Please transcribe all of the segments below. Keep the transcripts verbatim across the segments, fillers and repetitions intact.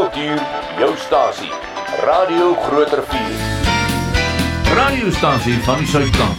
Kultuur, jou stasie. Radio Groot Rivier. Radiostasie van die Suidkant.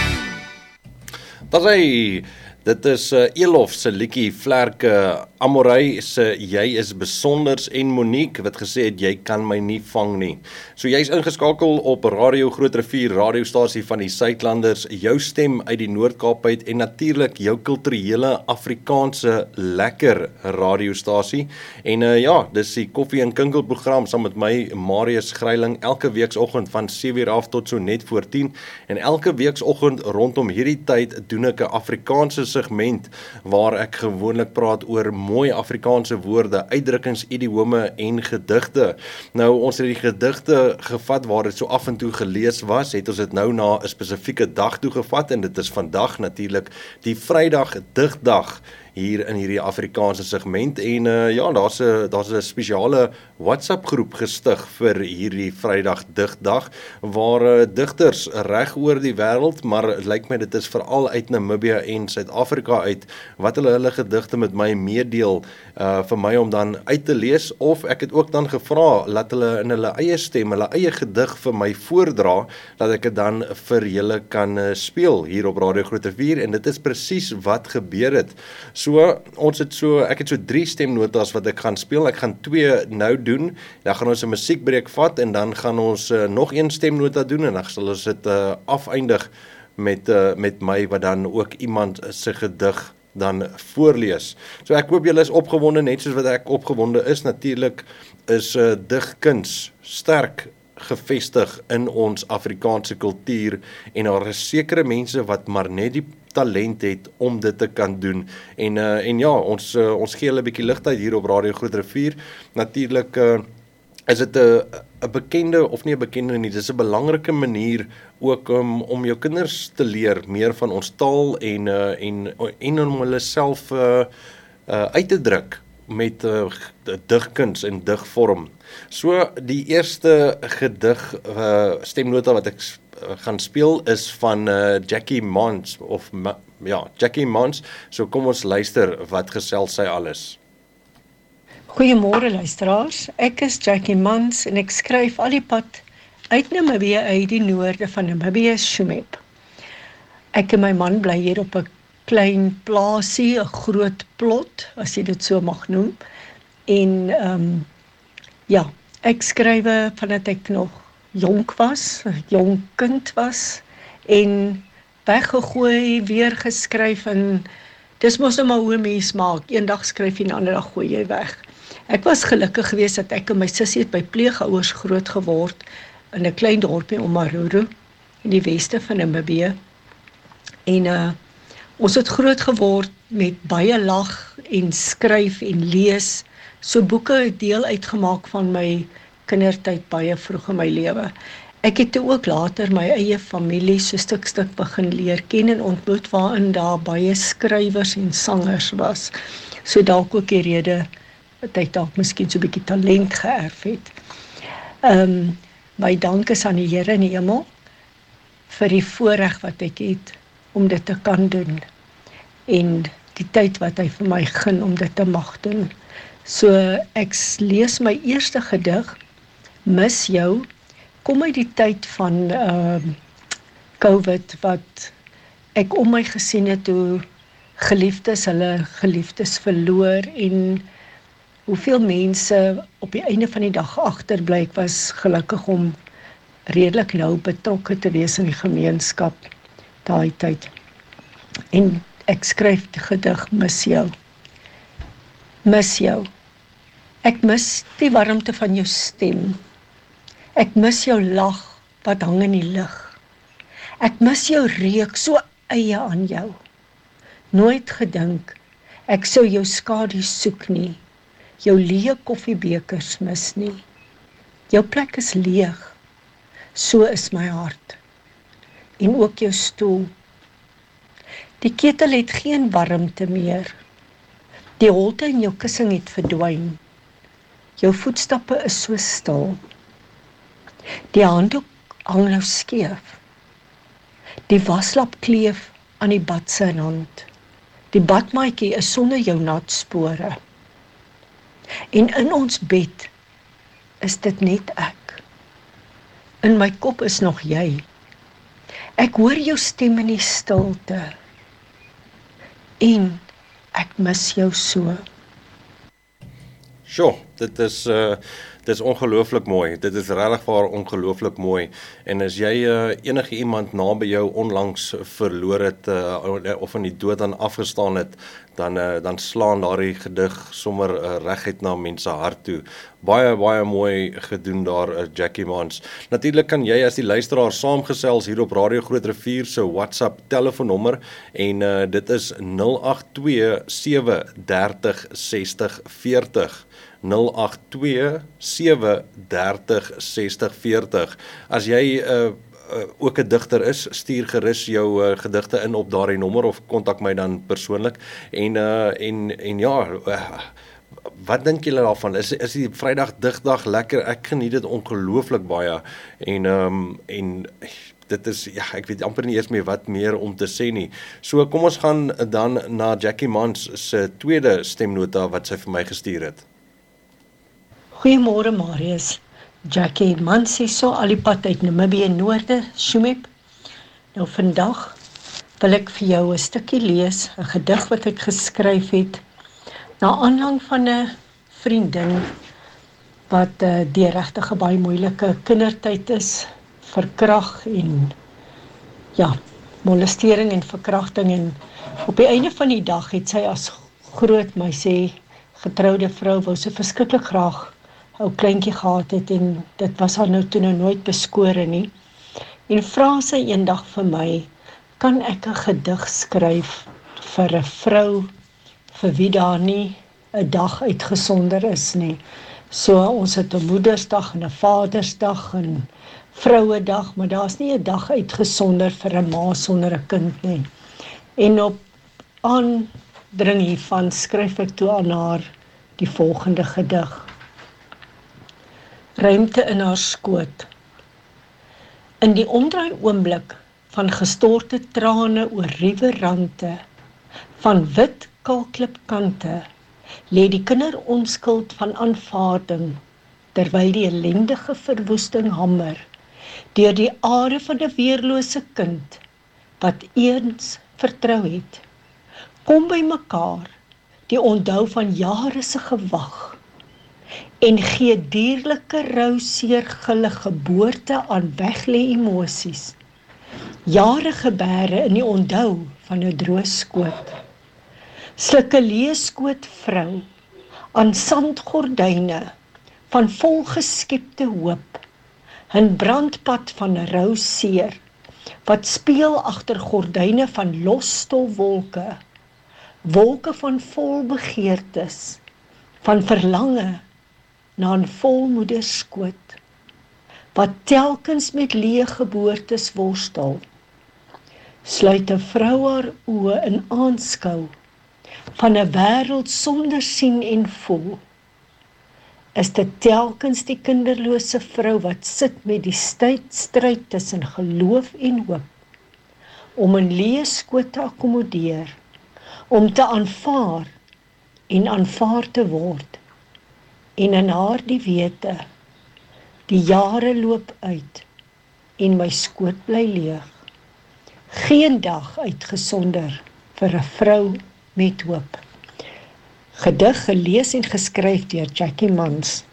Dis hy, dit is uh, Elof se liedjie Vlerke Amorey se Jy is besonders en Monique wat gesê het jy kan my nie vang nie. So jy's ingeskakel op Radio Groot Rivier, radiostasie van die Suidlanders, jou stem uit die Noord-Kaap uit en natuurlik jou kulturele Afrikaanse lekker radiostasie. En uh, ja, dis die Koffie en Kinkel program saam met my Marius Greiling elke weekoggend van sewe uur af tot so net voor tien en elke weekoggend rondom hierdie tyd doen ek 'n Afrikaanse segment waar ek gewoonlik praat oor mooi Afrikaanse woorde, uitdrukkings, idiome en gedigte. Nou, ons het die gedigte gevat waar dit so af en toe gelees was, het ons dit nou na 'n spesifieke dag toe gevat en dit is vandag natuurlik die Vrydag Digdag hier in hierdie Afrikaanse segment en uh, ja, daar's 'n daar's 'n spesiale WhatsApp groep gestig vir hierdie Vrydag Digdag waar uh, digters reg oor die wêreld, maar het lyk my dit is veral uit Namibië en Suid-Afrika uit wat hulle hulle gedigte met my meedeel uh, vir my om dan uit te lees, of ek het ook dan gevra laat hulle in hulle eie stem hulle eie gedig vir my voordra dat ek dit dan vir julle kan uh, speel hier op Radio Groot Rivier en dit is presies wat gebeur het. So, ons het so, ek het so drie stemnotas wat ek gaan speel, ek gaan twee nou doen, dan gaan ons 'n musiekbreek vat en dan gaan ons uh, nog een stemnota doen en dan sal ons dit uh, afeindig met, uh, met my wat dan ook iemand se gedig dan voorlees. So ek hoop julle is opgewonde net soos wat ek opgewonde is, natuurlik is uh, digkuns sterk gevestig in ons Afrikaanse kultuur en daar is sekere mense wat maar net die talent het om dit te kan doen en uh, en ja, ons uh, ons gee hulle 'n bietjie ligtheid hier op Radio Groot Rivier. Natuurlik uh, is dit 'n 'n bekende of nie 'n bekende nie, dis 'n belangrike manier ook um, om jou kinders te leer meer van ons taal en uh, en en om hulle self uh, uh, uit te druk met uh, digkuns en digvorm. So die eerste gedig uh, stemnota wat ek gaan speel is van uh, Jackie Mons of ma, ja, Jackie Mons. So kom ons luister wat gesels sy alles. Goeiemôre luisteraars. Ek is Jackie Mons en ek skryf al die pad uit Namibië uit die noorde van Namibië, Shumep. Ek en my man bly hier op 'n klein plaasie, 'n groot plot, as jy dit so mag noem. En ehm um, ja, ek skrywe vandat ek nog jonk was, jong kind was, en weggegooi, weer geskryf, en dis mos nou maar hoe 'n mens maak, eendag skryf jy en 'n ander dag gooi jy weg. Ek was gelukkig geweest dat ek en my sussie het by pleegouers groot geword, in 'n klein dorpie Omaruru, in die weste van Namibië, en uh, ons het groot geword met baie lag, en skryf, en lees, so boeke het deel uitgemaak van my kindertyd baie vroeg in my lewe. Ek het toe ook later my eie familie so stuk stuk begin leer ken en ontmoet waarin daar baie skrywers en sangers was. So dalk ook die rede dat ek dalk miskien so 'n bietjie talent geërf het. Ehm um, my dank is aan die Here in die hemel vir die voorreg wat ek het om dit te kan doen en die tyd wat hy vir my gun om dit te mag doen. So ek lees my eerste gedig, Mis jou, kom uit die tyd van uh, COVID wat ek om my gesien het hoe geliefdes hulle geliefdes verloor en hoeveel mense op die einde van die dag agterbly. Ek was gelukkig om redelik nou betrokke te wees in die gemeenskap daai tyd. En ek skryf die gedig Mis jou. Mis jou. Ek mis die warmte van jou stem. Ek mis jou lag wat hang in die lug. Ek mis jou reuk so eie aan jou. Nooit gedink ek sou jou skadu soek nie. Jou leë koffiebekers mis nie. Jou plek is leeg. So is my hart. En ook jou stoel. Die ketel het geen warmte meer. Die holte in jou kussing het verdwyn. Jou voetstappe is so stil. Die handdoek hang nou skeef. Die waslap kleef aan die bad se rand. Die badmaatjie is sonder jou nat spore. En in ons bed is dit net ek. In my kop is nog jy. Ek hoor jou stem in die stilte. En ek mis jou so. Sjoe, dit is uh, dit is ongelooflik mooi. Dit is regtig waar ongelooflik mooi. En as jy uh, enige iemand naby jou onlangs verloor het uh, of in die dood aan afgestaan het, dan uh, dan slaan daardie gedig sommer uh, reguit na mense hart toe. Baie baie mooi gedoen daar, uh, Jackie Mans. Natuurlik kan jy as die luisteraar saamgesels hier op Radio Groot Rivier se WhatsApp telefoonnommer en uh, dit is nul agt twee sewe drie ses ses vier nul. nul agt twee sewe drie ses ses vier nul. As jy uh, uh, ook 'n digter is, stuur gerus jou uh, gedigte in op daardie nommer of kontak my dan persoonlik. En uh, en en ja, uh, wat dink julle daarvan? Is is die Vrydag digdag lekker? Ek geniet dit ongelooflik baie en um, en dit is, ja, ek weet amper nie eers meer wat meer om te sê nie. So kom ons gaan dan na Jackie Mans se tweede stemnota wat sy vir my gestuur het. Goeiemôre Marius, Jackie Mans sê so al die pad uit Namibië Noorde, Shumep. Nou vandag wil ek vir jou 'n stukkie lees, 'n gedig wat ek geskryf het, na aanleiding van 'n vriendin wat uh, deur regtig 'n baie moeilike kindertyd is, verkrag en ja, molestering en verkrachting en op die einde van die dag het sy as groot, my sê, getroude vrou wou sy verskriklik graag 'n ou kleintjie gehad het en dit was haar nou toe nou nooit beskore nie. En vra sy eendag vir my, kan ek 'n gedig skryf vir 'n vrou vir wie daar nie 'n dag uitgesonder is nie. So ons het 'n Moedersdag en 'n Vadersdag en Vrouedag, maar daar's nie 'n dag uitgesonder vir 'n ma sonder 'n kind nie. En op aandring hiervan skryf ek toe aan haar die volgende gedig. Ruimte in haar skoot. In die omdraai oomblik van gestorte trane oor riewerrande, van wit kalklipkante, lê die kinderonskuld van aanvaarding, terwyl die ellendige verwoesting hamer, deur die are van 'n weerlose kind, wat eens vertrou het. Kom by mekaar, die onthou van jare se gewag, en gee dierlike rou seer gulle geboorte aan weglê emosies. Jare gebere in die onthou van 'n droë skoot. Sluk 'n leeskoot vrou aan sandgordyne van volgeskepte hoop, 'n brandpad van rou seer wat speel agter gordyne van losstofwolke, wolke van vol begeertes, van verlange na 'n volmoederskoot, wat telkens met leë geboortes worstel. Sluit 'n vrou haar oë in aanskou van 'n wêreld sonder sien en voel. Is dit telkens die kinderlose vrou wat sit met die stryd tussen geloof en hoop, om 'n leë skoot te akkommodeer, om te aanvaar en aanvaar te word, en in haar die wete, die jare loop uit, en my skoot bly leeg. Geen dag uitgesonder vir 'n vrou met hoop. Gedig gelees en geskryf deur Jackie Mans.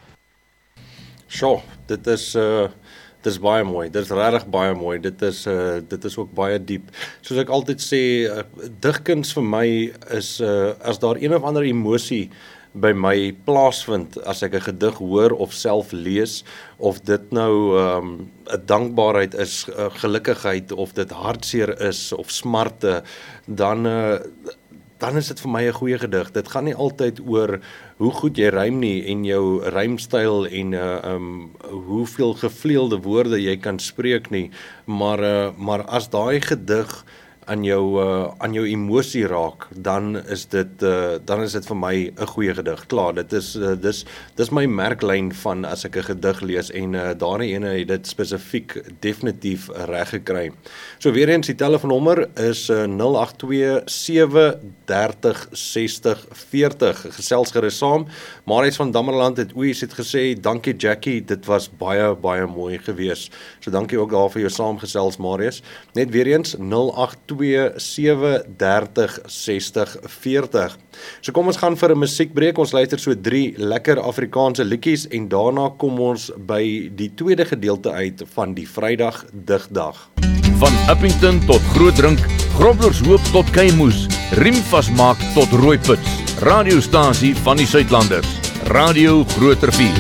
Sjoe, dit is uh, dit is baie mooi. Dit is regtig baie mooi. Dit is uh, dit is ook baie diep. Soos ek altyd sê, uh, digkuns vir my is uh, as daar een of ander emosie by my plaasvind as ek 'n gedig hoor of self lees, of dit nou 'n um, dankbaarheid is, uh, gelukkigheid, of dit hartseer is of smarte, dan uh, dan is dit vir my 'n goeie gedig. Dit gaan nie altyd oor hoe goed jy rym nie en jou rymstyl en uh, um, hoeveel gevleelde woorde jy kan spreek nie, maar uh, maar as daai gedig aan jou uh, aan jou emosie raak, dan is dit uh, dan is dit vir my 'n goeie gedig. Klaar, dit is uh, dis dis my merklyn van as ek 'n gedig lees en uh, daardie ene het dit spesifiek definitief reg gekry. So weer eens die telefoonnommer is uh, nul agt twee sewe dertig sestig veertig. Gesels gerus saam. Marius van Dammerland het oeies het gesê, dankie Jackie, dit was baie baie mooi gewees. So dankie ook daar vir jou saamgesels Marius. Net weer eens nul agt twee sewe dertig sestig veertig. So kom ons gaan vir 'n musiekbreek. Ons luister so drie lekker Afrikaanse liedjies en daarna kom ons by die tweede gedeelte uit van die Vrydag Digdag. Van Upington tot Grootdrink, Groblershoop tot Kuilmoes, riem vasmaak tot Rooipits. Radiostasie van die Suidlanders. Radio Groot Rivier.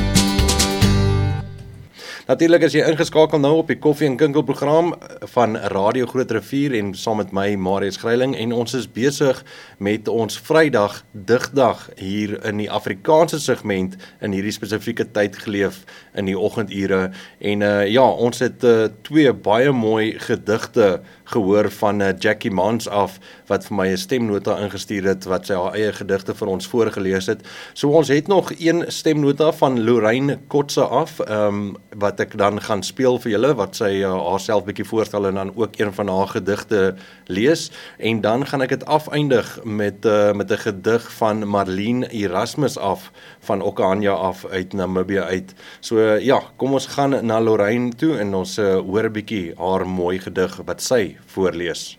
Natuurlik is jy ingeskakel nou op die Koffie en Kinkel program van Radio Groot Rivier en saam met my Marius Greiling en ons is besig met ons Vrydag Digdag hier in die Afrikaanse segment in hierdie spesifieke tyd geleef in die oggendure en uh, ja, ons het uh, twee baie mooi gedigte gehoor van uh, Jackie Mans af wat vir my 'n stemnota ingestuur het wat sy haar eie gedigte vir ons voorgelees het. So ons het nog een stemnota van Lorraine Kotse af um, wat ek dan gaan speel vir julle, wat sy uh, haarself bietjie voorstel en dan ook een van haar gedigte lees, en dan gaan ek dit afeindig met uh, met 'n gedig van Marlene Erasmus af, van Okahanja af, uit Namibië uit. So uh, ja, kom ons gaan na Lorraine toe en ons uh, hoor bietjie haar mooi gedig wat sy voorlees.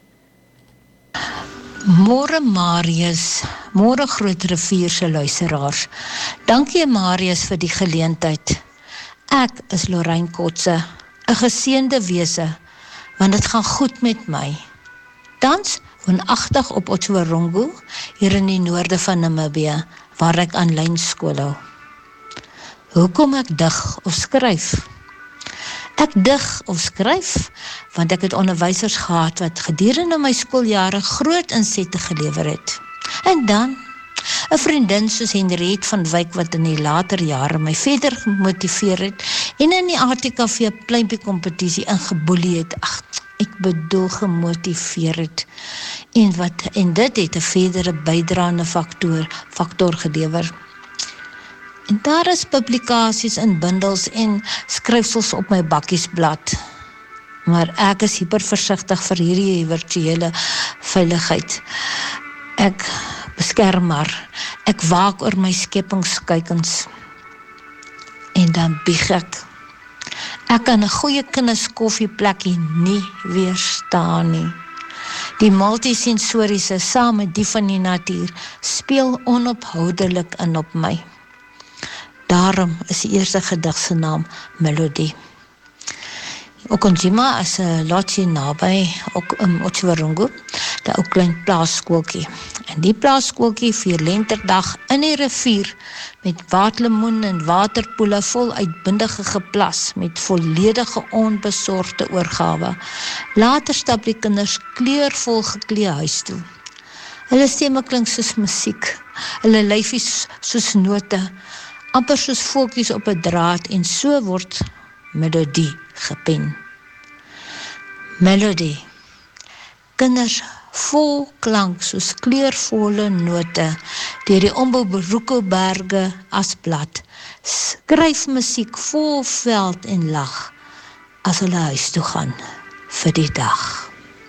Môre Marius, môre Groot Rivier se luisteraars. Dankie Marius vir die geleentheid. Ek is Lorraine Kotse, 'n geseënde wese, want dit gaan goed met my. Tans woonagtig op Otjiwarongo, hier in die noorde van Namibië, waar ek aanlyn skool hou. Hoekom ek dig of skryf? Ek dig of skryf, want ek het onderwysers gehad wat gedurende my skooljare groot insette gelewer het. En dan 'n vriendin soos Henriette van Wyk wat in die later jare my verder gemotiveer het en in die A T K V pleintjie kompetisie ingeboelie het. Ag, ek bedoel gemotiveer het. En wat en dit het 'n verdere bydraende faktor faktor gelewer. En daar is publikasies in bundels en skryfsels op my bakkiesblad. Maar ek is hyperversigtig vir hierdie virtuele veiligheid. Ek beskerm maar. Ek waak oor my skepingskuikens. En dan bieg ek. Ek kan 'n goeie kinderskoffieplekkie nie weerstaan nie. Die multisensoriese saam met die van die natuur speel onophoudelik in op my. Daarom is die eerste gedig se naam Melodie. Okonjima is 'n lotjie naby ook in Otjiwarongo, 'n ou klein plaasskooltjie. En die plaasskooltjie vier lenterdag in die rivier met waterlemoen en waterpoele vol uitbundige geplas met volledige onbesorgde oorgawe. Later stap die kinders kleurvol geklee huis toe. Hulle stemme klink soos musiek, hulle lyfies soos note, amper soos voeltjies op 'n draad en so word melodie gepen. Melodie. Kinders vol klank soos kleurvolle note deur die onberoeke berge as blad. Skryf musiek vol veld en lag as hulle huis toe gaan vir die dag.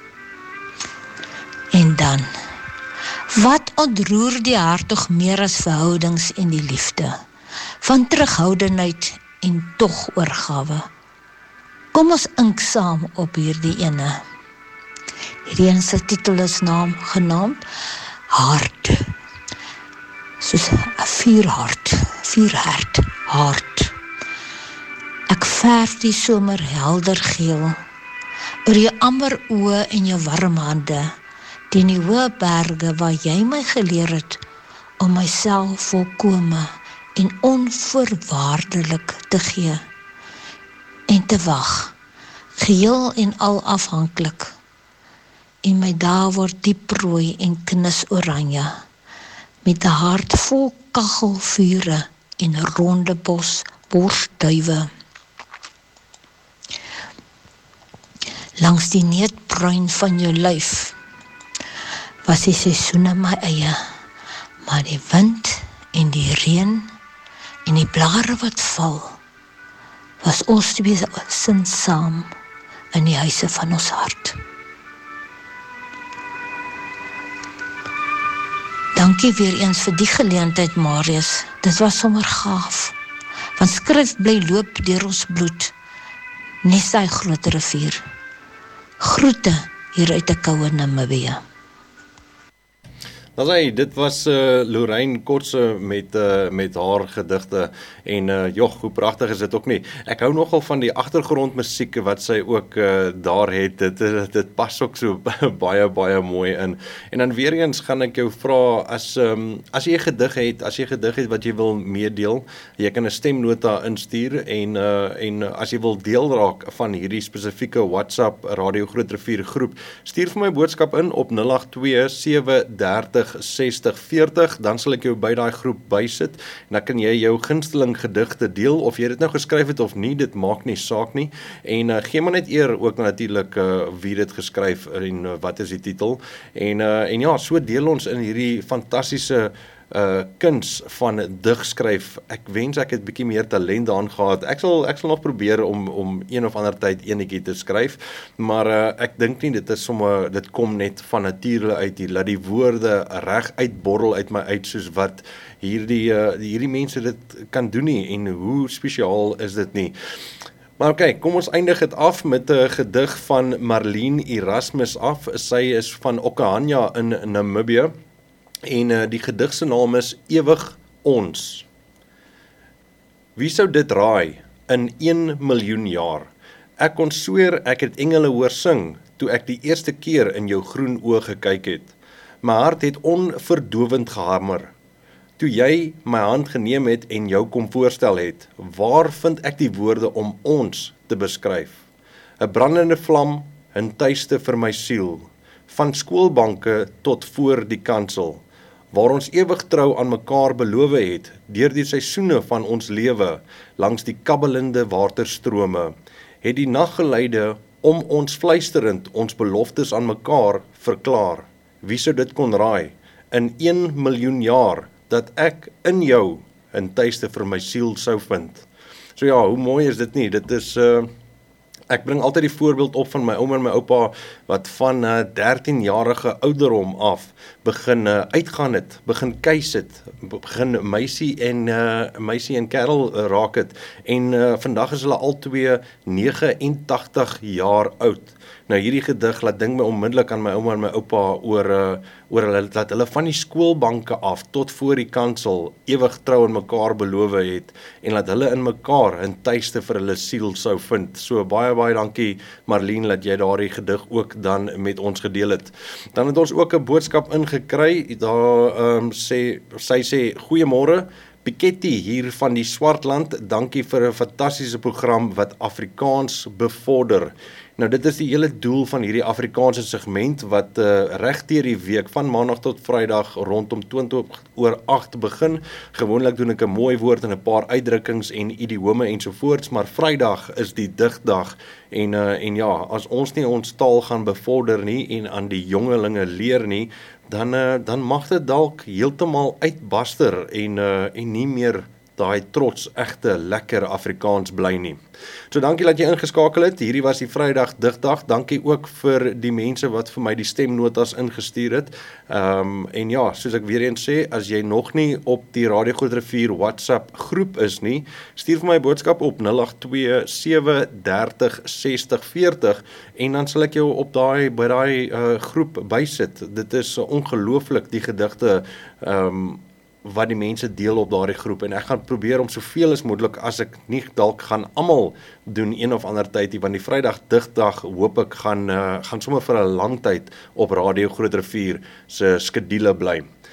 En dan, wat ontroer die hart tog meer as verhoudings en die liefde? Van terughoudenheid en tog oorgawe. Kom ons ink saam op hierdie ene. Hierdie ene se titel is naam genaamd Hart. Soos 'n vuurhart, vuurhart, hart. Ek verf die somer helder geel oor jou amber oë en jou warm hande, teen die hoë berge waar jy my geleer het om myself volkome en onvoorwaardelik te gee en te wag, geheel en al afhanklik. En my dae word diep rooi en knus oranje, met 'n hart vol kachelvure en ronde bos borsduwe. Langs die neetbruin van jou lyf was die seisoene my eie, maar die wind en die reën en die blare wat val, was ons twee sin saam in die huise van ons hart. Dankie weer eens vir die geleentheid, Marius. Dit was sommer gaaf. Want skrif bly loop deur ons bloed, nes hy groot rivier. Groete hier uit 'n koue Namibië. Dan sê, dit was uh, Lorraine Kotse met, uh, met haar gedigte en uh, joh, hoe pragtig is dit ook nie. Ek hou nogal van die agtergrondmusiek wat sy ook uh, daar het, dit, dit pas ook so baie, baie mooi in. En dan weer eens gaan ek jou vra, as, um, as jy 'n gedig het, as jy 'n gedig het wat jy wil meedeel, jy kan 'n stemnota instuur en, uh, en as jy wil deel raak van hierdie spesifieke WhatsApp Radio Groot Rivier groep, stuur vir my boodskap in op nul agt twee sewe drie ses nul vier nul, dan sal ek jou by daai groep bysit, en dan kan jy jou gunsteling gedigte deel, of jy dit nou geskryf het of nie, dit maak nie saak nie, en uh, gee maar net eer ook natuurlik uh, wie dit geskryf en uh, wat is die titel, en, uh, en ja, so deel ons in hierdie fantastiese Uh, kuns van digskryf. Ek wens ek het bietjie meer talent daarin gehad. Ek sal ek sal nog probeer om om een of ander tyd enetjie te skryf, maar uh, ek dink nie dit is sommer dit kom net van nature uit hier, laat die woorde reg uitborrel uit my uit soos wat hierdie uh, hierdie mense dit kan doen nie, en hoe spesiaal is dit nie. Maar oké, okay, kom ons eindig dit af met 'n gedig van Marlene Erasmus af. Sy is van Okahanya in Namibië. En uh, die gedig se naam is Ewig Ons. Wie sou dit raai in een miljoen jaar? Ek kon sweer ek het engele hoor sing toe ek die eerste keer in jou groen oë gekyk het. My hart het onverdowend gehamer. Toe jy my hand geneem het en jou kom voorstel het, waar vind ek die woorde om ons te beskryf? 'n Brandende vlam, 'n tuiste vir my siel, van skoolbanke tot voor die kansel, waar ons ewig trou aan mekaar beloof het, deur die seisoene van ons lewe, langs die kabbelende waterstrome, het die naggeleide om ons fluisterend ons beloftes aan mekaar verklaar. Wie sou dit kon raai, in een miljoen jaar, dat ek in jou 'n tuiste vir my siel sou vind. So ja, hoe mooi is dit nie? Dit is... Uh, Ek bring altyd die voorbeeld op van my ouma en my oupa wat van uh, dertienjarige ouderdom af begin uh, uitgaan het, begin keis het, begin meisie en uh, meisie en kerel uh, raak het, en uh, vandag is hulle al twee nege en tagtig jaar oud. Nou hierdie gedig laat ding my onmiddellik aan my ouma en my oupa oor uh, oor hulle dat hulle van die skoolbanke af tot voor die kansel ewig trou aan mekaar beloof het, en dat hulle in mekaar 'n tuiste vir hulle siel sou vind. So baie baie dankie Marlene dat jy daardie gedig ook dan met ons gedeel het. Dan het ons ook 'n boodskap ingekry. Daar um, sê sy sê goeiemôre. Piketty hier van die Swartland, dankie vir 'n fantastiese program wat Afrikaans bevorder. Nou dit is die hele doel van hierdie Afrikaanse segment wat uh, reg deur die week van maandag tot vrydag rondom twintig oor agt begin. Gewoonlik doen ek 'n mooi woord en 'n paar uitdrukkings en idiome ensovoorts, maar Vrydag is die digdag en uh, en ja, as ons nie ons taal gaan bevorder nie en aan die jongelinge leer nie, dan uh, dan mag dit dalk heeltemal uitbaster en uh, en nie meer daai trots egte lekker Afrikaans bly nie. So dankie dat jy ingeskakel het. Hierdie was die Vrydag digdag. Dankie ook vir die mense wat vir my die stemnotas ingestuur het. Ehm um, en ja, soos ek weer eens sê, as jy nog nie op die Radio Groot Rivier WhatsApp groep is nie, stuur vir my boodskap op nul agt twee sewe drie ses nul vier nul en dan sal ek jou op daai by daai uh, groep bysit. Dit is uh, ongelooflik die gedigte ehm um, wat die mense deel op daardie groep, en ek gaan probeer om soveel as moontlik, as ek nie dalk gaan almal doen een of ander tyd, want die Vrydag digdag hoop ek gaan uh, gaan sommer vir 'n lang tyd op Radio Groot Rivier se skedule bly.